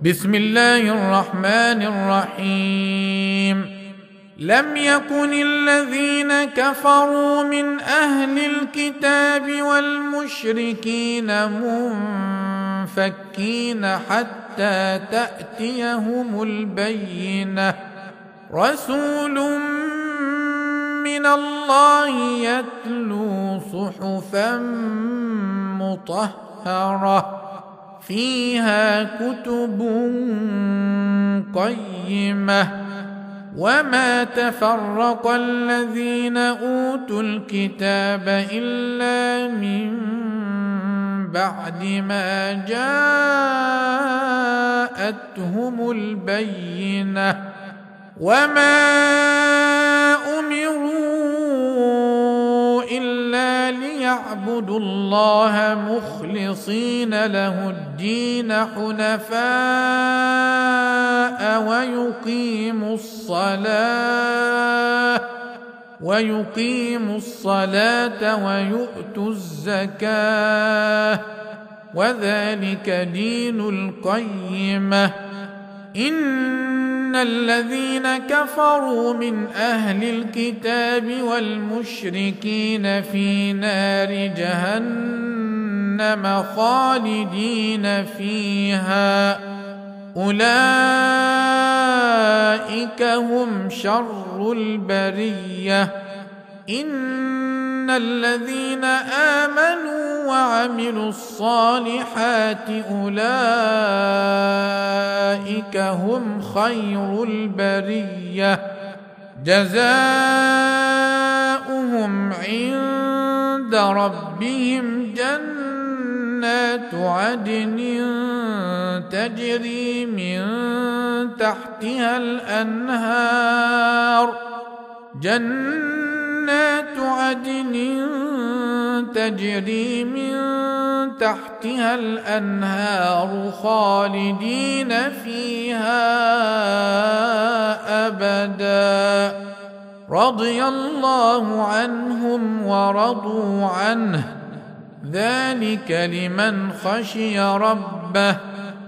بسم الله الرحمن الرحيم. لم يكن الذين كفروا من أهل الكتاب والمشركين منفكين حتى تأتيهم البينة، رسول من الله يتلو صحفا مطهرة فيها كتب قيمة، وما تفرق الذين أوتوا الكتاب إلا من بعد ما جاءتهم البينة، وما أمروا إلا ليعبدوا الله مخلصين له الدين حنفاء ويقيموا الصلاة ويؤتوا الزكاة، وذلك دين القيمة. إن الذين كفروا من أهل الكتاب والمشركين في نار جهنم خالدين فيها، أولئك هم شر البرية. إن الذين آمنوا وعملوا الصالحات أولئك هم خير البرية، جزاؤهم عند ربهم جنات عدن تجري من تحتها الأنهار، جنات عدن تجري من تحتها الأنهار خالدين فيها أبدا، رضي الله عنهم ورضوا عنه، ذلك لمن خشي ربه.